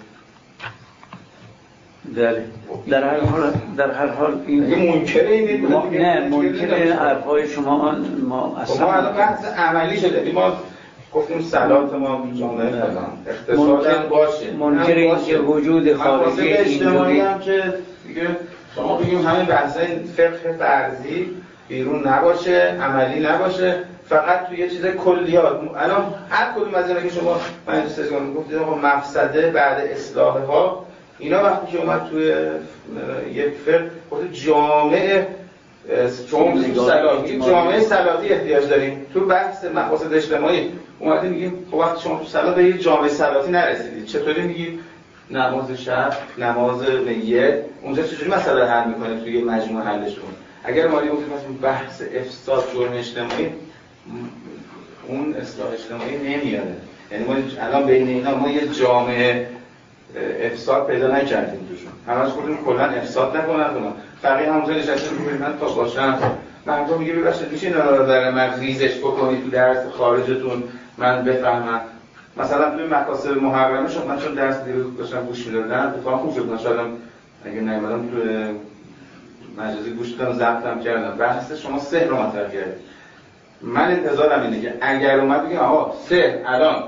بله در هر حال در هر حال این منکره این ما... نه منکره حرفای شما ما اصلا ما الان بحث عملی شده. ما گفتیم صلات ما جامعه فلان اقتصاد باشه، منکره این که وجود خارجی اجتماعی هم که دیگه شما بگیم همین بحثای فقه فرضی بیرون نباشه، عملی نباشه، فقط توی یه چیز کلیات. الان هر کدوم از اینا که شما من استفاده گفتید آقا مفسده بعد اصلاحها، اینا وقتی که اومد توی یک فقه خود جامعه شما صلاحی جامعه صلاحی احتیاج داریم. تو بحث مقاصد اجتماعی اومده میگیم خب وقتی شما تو صلاح به یه جامعه صلاحی نرسیدید، چطوری میگید نماز شب، نماز نیه، اونجا چجوری مسئله حل میکنه توی مجموعه حلشون؟ اگر ما گفتیم مثلا بحث افساد جرم اجتماعی، اون اصلاح اجتماعی نمیاره. یعنی ما الان بین اینا ما یه جامعه افساد پیدا نکردیم توشون. همش خودمون کلا افساد نکنن کنن. بقیه همونجا نشسته میگن تا باشن. مردم میگه ببخشید میشه اینا رو در من ریزش بکنید تو درس خارجتون من بفهمم. مثلا توی مقاصد محرمه شما من چون درس دیروز داشتم گوش میدادم اتفاقا خوب شد، من شاید اگه نیومدم تو مجازی گوش دادم ضبطم کردم. بحث شما سحر رو مطرح کردید. من انتظارم اینه که اگر اومد بگیم آقا سحر الان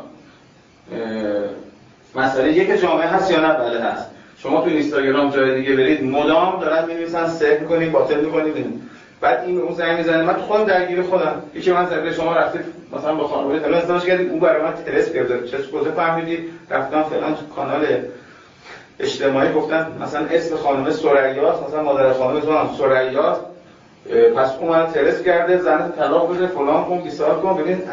مسئله یک جامعه هست یا نه؟ بله هست. شما تو اینستاگرام جای دیگه برید مدام دارن می‌نویسن سحر می‌کنید، باطل می‌کنید. بعد این اون زنگ می‌زنه من خودم درگیر خودم. یکی من زنگ شما رفتید مثلا با خانواده فلان ازدواج کردید، اون برای من تلس گرفت. چه کجا فهمیدید؟ رفتم فلان کانال اجتماعی گفتن مثلا اسم خانم سریاست، مثلا مادر خانم زمان سریاست، پس اون من ترس کرده، زن طلاق بده، فلان کن، بیسار کن. ببین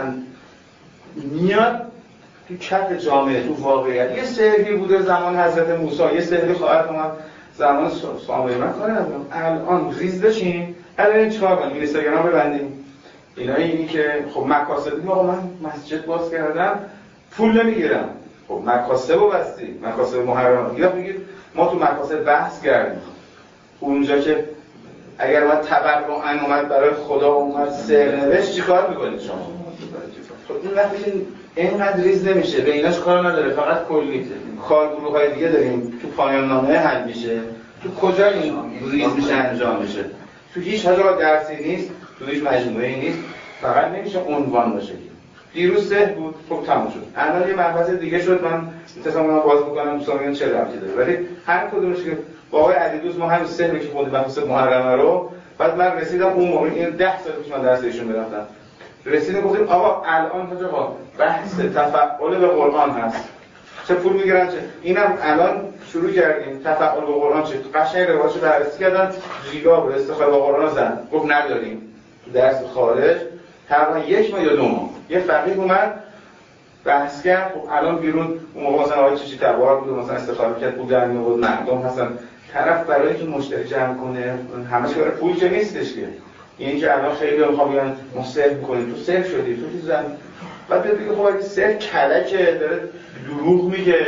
میاد تو کف جامعه، تو واقعیت یه سحری بوده زمان حضرت موسی، یه سحری خواهد اومد زمان سامری. من کاری ندارم الان ریز بشین، الان چیکار کنیم؟ اینستاگرام ببندیم. اینا اینی که خب مقاصد آقا من مسجد باز کردم پول نمیگیرم. خب مقاصد رو بستی، مقاصد محرم. یا میگید ما تو مقاصد بحث کردیم، اونجا که اگر ما تبرعاً اومد برای خدا اومد سر نوشت چیکار میکنید شما؟ خب این وقتی که اینقدر ریز نمیشه، به ایناش کار نداره، فقط کلی کارگروه‌های دیگه داریم. تو پایان نامه حل میشه. تو کجا این ریز میشه انجام میشه؟ تو هیچ جا درسی نیست، تو هیچ مجموعه‌ای نیست، فقط نمیشه عنوان باشه. دیروز سه بود، خب تموم شد. الان یه مبحث دیگه شد، من تصمیم باز بکنم دوستان چه ربطی داره. ولی هر کدومش که با آقای علیدوست ما هم سه که خود بحث محرمه رو، بعد من رسیدم اون موقع این ده سال پیش من درس ایشون میرفتم. رسیدیم گفتیم آقا الان تا آقا بحث تفعل به قرآن هست. چه پول میگیرن چه اینم الان شروع کردیم تفعل به قرآن چه قشنگ رواشو بررسی کردن، جیگا به استفاده با قرآن زدن. گفت نداریم. تو درس خارج تقریبا یک ماه یا دو ماه یه فقیه اومد بحث کرد. خب الان بیرون اون موقع مثلا آقای چیچی تبار بود، مثلا استخاره کرد پول در میآورد، مردم هستن. طرف برای اینکه مشتری جمع کنه همش برای پول که نیستش که. این که الان خیلی میخوام بگن ما سر می‌کنیم، تو سر شدی، تو چیز زن. بعد بگه خب اگه سر کلکه داره دروغ میگه،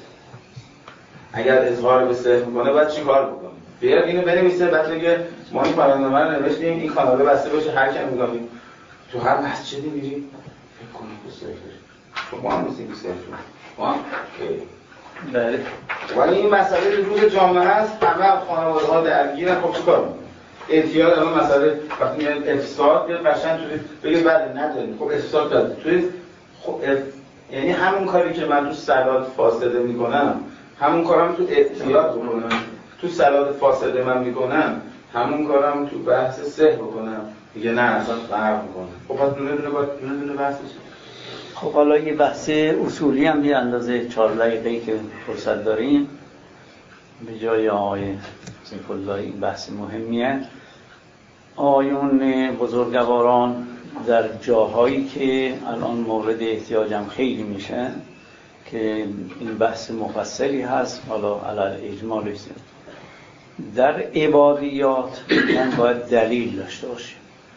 اگر اظهار به سر میکنه بعد چیکار بکنه؟ بیاد اینو بنویسه، بعد بگه ما این پایان‌نامه رو نوشتیم، این کانال بسته باشه، هر کی میگم تو هر مسجدی میری فکر کنی تو سر شد. ما هم نیستیم که سر شد. ما هم بله. ولی این مسئله روز جامعه هست، همه خانواده‌ها درگیرن. خب چیکار می‌کنی؟ اعتیاد الان مسئله وقتی میاد افساد بیاد قشنگ تو بگه بله نداریم. خب افساد داد. تو خب اف... یعنی همون کاری که من تو صلات فاسده میکنم، همون کارم تو اعتیاد بکنم. تو صلات فاسده من میکنم، همون کارم تو بحث سحر بکنم. دیگه نه اصلا فرق میکنه. خب پس دونه دونه باید دونه دونه بحثش. خب حالا یه بحث اصولی هم یه اندازه چهار دقیقه‌ای که فرصت داریم به جای آقای سیف الله، این بحث مهمیه. آیون بزرگواران در جاهایی که الان مورد احتیاجم خیلی میشه که این بحث مفصلی هست، حالا علی اجمال است، در عبادیات من باید دلیل داشته باشیم.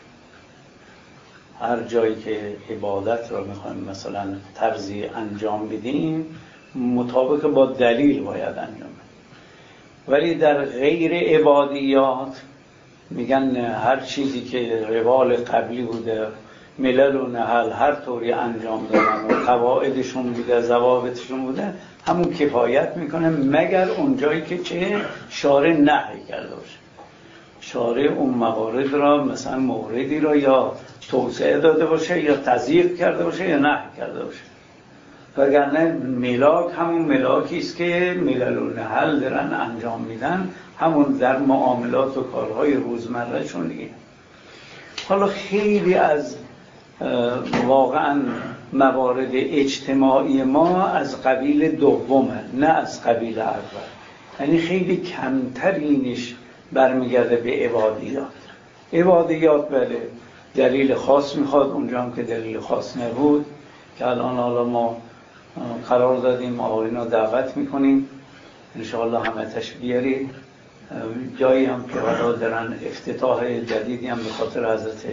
هر جایی که عبادت رو میخوایم مثلا طرزی انجام بدیم مطابق با دلیل باید انجام بدیم. ولی در غیر عبادیات میگن هر چیزی که روال قبلی بوده، ملل و نهل هر طوری انجام دادن و قواعدشون بوده، ضوابطشون بوده، همون کفایت میکنه مگر اون جایی که چه شارع نهی کرده باشه. شارع اون موارد را مثلا موردی را یا توسعه داده باشه یا تضییق کرده باشه یا نهی کرده باشه. وگرنه ملاک همون ملاکی است که ملل و نهل دارن انجام میدن، همون در معاملات و کارهای روزمره شون دیگه. حالا خیلی از واقعا موارد اجتماعی ما از قبیل دومه نه از قبیل اول، یعنی خیلی کمترینش برمیگرده به عبادیات. عبادیات بله دلیل خاص میخواد، اونجا هم که دلیل خاص نبود که الان حالا ما قرار دادیم آقایون رو دعوت میکنیم انشاءالله همه تش بیارید. جایی هم که حالا دارن افتتاح جدیدی هم به خاطر حضرت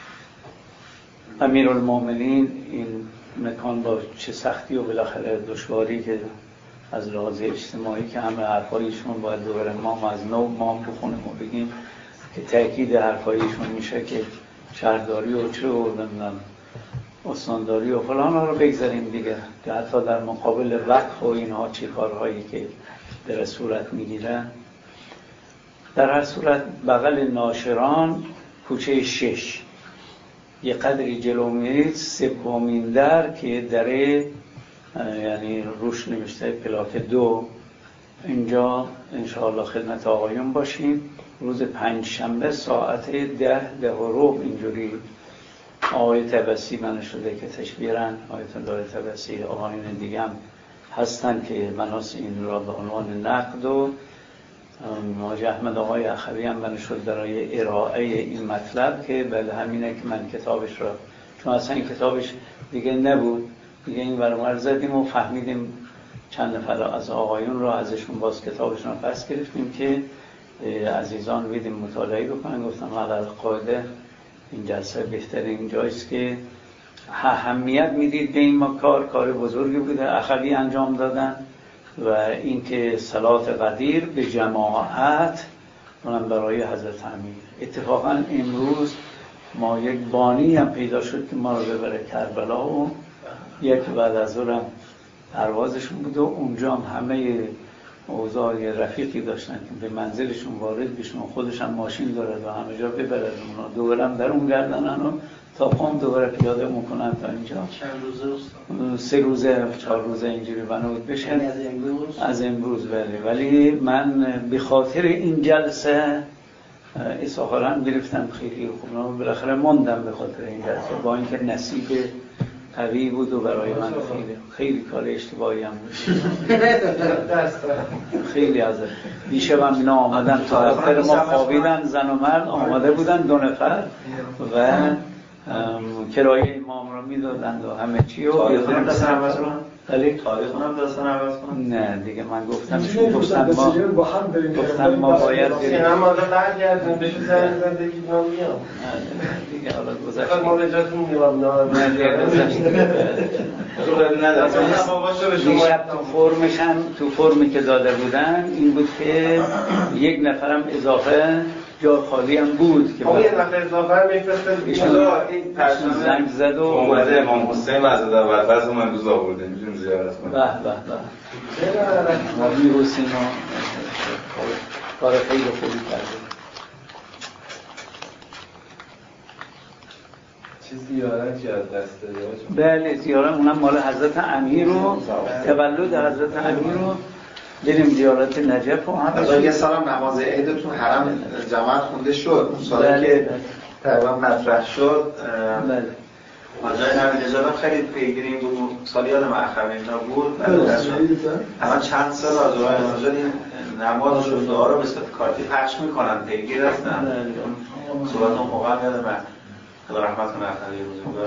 امیرالمومنین، این مکان با چه سختی و بالاخره دشواری که از لحاظ اجتماعی که همه حرفایشون باید دوباره ما از نو ما بخونیم و بگیم که تأکید حرفایشون میشه که شهرداری و چه و استانداری و فلان ها رو بگذاریم دیگه، که حتی در مقابل وقف و اینها چه کارهایی که در صورت میگیرن. در هر صورت بغل ناشران کوچه شش یه قدری جلو میرید، سومین در که دره یعنی روش نوشته پلاک دو، اینجا انشاءالله خدمت آقایون باشیم. روز پنج شنبه ساعت ده ده و ربع اینجوری آقای طبسی من شده که تشبیرن، آیت الله طبسی، آقایون دیگه هم هستن که مناس این را به عنوان نقد و حاج احمد آقای اخوی هم من شد برای ارائه این مطلب که بله همینه که من کتابش را، چون اصلا این کتابش دیگه نبود دیگه، این برامر زدیم و فهمیدیم چند نفر از آقایون را ازشون باز کتابشون را پس گرفتیم که عزیزان بیدیم مطالعه بکنن. گفتم علل قاعده این جلسه بهترین جایست که اهمیت میدید به این ما کار کار بزرگی بوده اخوی انجام دادن و اینکه صلات قدیر به جماعت اونم برای حضرت امیر. اتفاقا امروز ما یک بانی هم پیدا شد که ما رو ببره کربلا و یک بعد از اونم پروازشون بود و اونجا هم همه اوضاع رفیقی داشتن که به منزلشون وارد بشون، خودش هم ماشین دارد و همه جا ببرد اونا، دوباره هم در اون گردنن و تا قم دوباره پیاده میکنن تا اینجا. چند روزه؟ سه روزه چهار روزه اینجوری بنابود بشن از امروز؟ از امروز بله. ولی من به خاطر این جلسه اصاحالا گرفتم خیلی خوب، بالاخره موندم به خاطر این جلسه، با اینکه نصیب قوی بود و برای من خیلی خیلی کار اشتباهی هم بود. خیلی از دیشب اینا آمدن تا آخر ما خوابیدن، زن و مرد آماده بودن دو نفر و کرایه امام رو میدادند و همه چی و یادم دستن عوض کنن؟ ولی تاریخ هم دستن عوض کنن؟ نه دیگه من گفتم گفتن ما گفتن ما باید بریم اما حالا برگردیم بشه زن زندگی ما میام دیگه حالا گذشته ما به جاتون میام نه دیگه گذشته دیشب تو فرمش هم تو فرمی که داده بودن این بود که یک نفرم اضافه جا خالی هم بود که آقا یه نفر اضافه هم میفرستن این پرسون زنگ زد و اومده امام حسین وزد اول بعض من روز آورده میتونیم زیارت کنیم. به به به امیر حسین کار خیلی خوبی کرده. چه زیارتی از دست داره؟ بله زیارت اونم مال حضرت امیر و تولد حضرت امیر رو بریم زیارت نجف و هم یه سال نماز عید تو حرم جماعت خونده شد اون سالی که تقریبا مطرح شد. بله آجای نوید اجازه خیلی پیگیریم بود، سالی یادم اخوی اینا بود. اما چند سال از آقای آجای این نماز و دعا رو به صورت کارتی پخش میکنن، پیگیر هستن. صحبت اون موقع یادم خدا رحمت کنه اخوی روزگار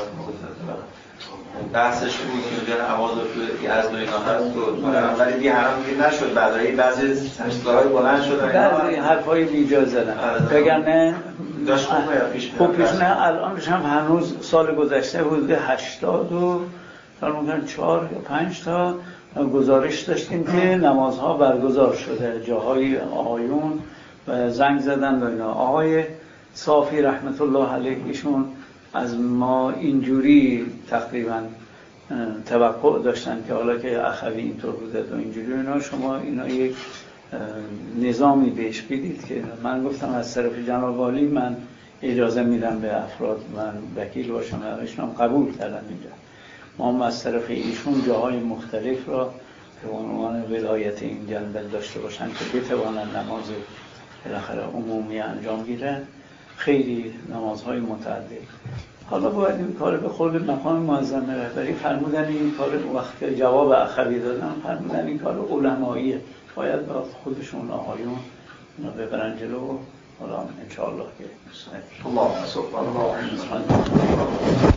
بحثش بود که اونجا نماز رو توی از و اینا هست و ولی دیگه حرام دیگه نشد، بعدایی بعضی سرشتارهای بلند شدن بعضی حرفای بیجا زدن بگرنه داشت خوب یا پیش خوب پیش نه. الانش هم هنوز سال گذشته بود هشتاد و ممکن چهار یا پنج تا گزارش داشتیم که نمازها برگزار شده جاهای آقایون و زنگ زدن و اینا. آقای صافی رحمت الله علیه ایشون از ما اینجوری تقریبا توقع داشتن که حالا که اخوی اینطور بوده و اینجوری اینا شما اینا یک نظامی بهش بدید که من گفتم از طرف جناب عالی من اجازه میدم به افراد من وکیل باشم، ایشون هم قبول کردن اینجا. ما هم از طرف ایشون جاهای مختلف را به عنوان ولایت این جنبل داشته باشن که بتوانن نماز بالاخره عمومی انجام گیرن. خیلی نمازهای متعدد حالا باید این کار به خود مقام معظم رهبری فرمودن این کار وقت که جواب اخوی دادن فرمودن این کار علماییه، باید با خودشون آقایون اینا ببرن جلو. حالا انشاءالله که الله سبحانه